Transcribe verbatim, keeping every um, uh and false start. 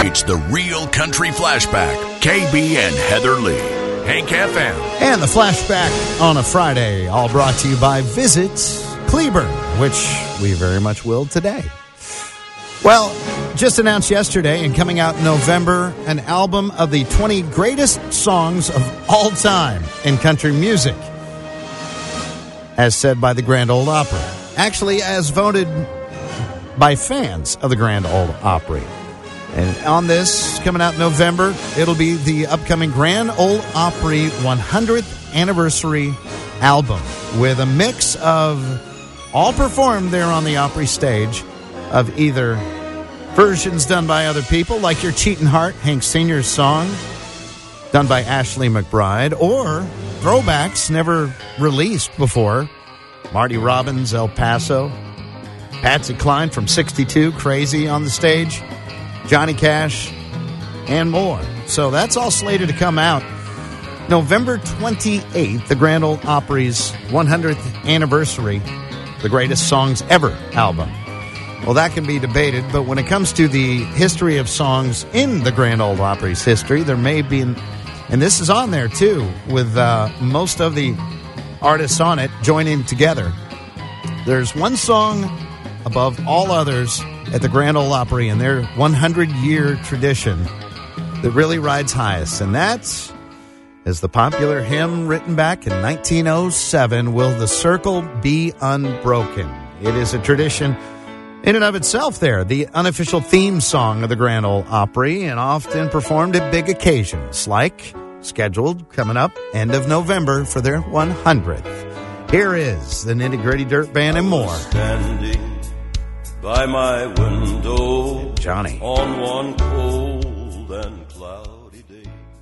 It's the Real Country Flashback. K B and Heather Lee. Hank F M. And the flashback on a Friday, all brought to you by Visit Cleburne, which we very much will today. Well, just announced yesterday and coming out in November, an album of the twenty greatest songs of all time in country music, as said by the Grand Ole Opry. Actually, as voted by fans of the Grand Ole Opry. And on this, coming out in November, it'll be the upcoming Grand Ole Opry one hundredth anniversary album with a mix of all performed there on the Opry stage of either versions done by other people, like Your Cheatin' Heart, Hank Senior's song, done by Ashley McBryde, or throwbacks never released before, Marty Robbins, El Paso, Patsy Cline from sixty-two, Crazy on the stage, Johnny Cash, and more. So that's all slated to come out November twenty-eighth, the Grand Ole Opry's one hundredth anniversary, the Greatest Songs Ever album. Well, that can be debated, but when it comes to the history of songs in the Grand Ole Opry's history, there may be, and this is on there too, with uh, most of the artists on it joining together. There's one song above all others at the Grand Ole Opry in their one hundred year tradition that really rides highest, and that is the popular hymn written back in nineteen oh seven, Will the Circle Be Unbroken? It is a tradition in and of itself there, the unofficial theme song of the Grand Ole Opry, and often performed at big occasions, like scheduled coming up end of November for their one hundredth. Here is the Nitty Gritty Dirt Band and more. Standing by my window, Johnny, on one cold and cloudy day,